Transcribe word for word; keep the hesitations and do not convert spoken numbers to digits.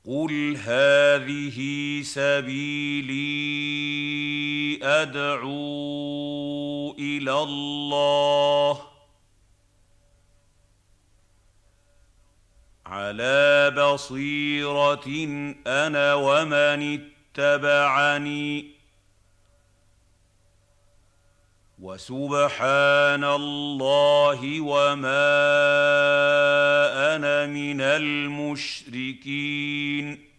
قُلْ هَٰذِهِ سَبِيلِي أَدْعُو إِلَى اللَّهِ عَلَىٰ بَصِيرَةٍ أَنَا وَمَنِ اتَّبَعَنِي ۖ وَسُبْحَانَ اللَّهِ وَمَا أَنَا مِنَ الْمُشْرِكِينَ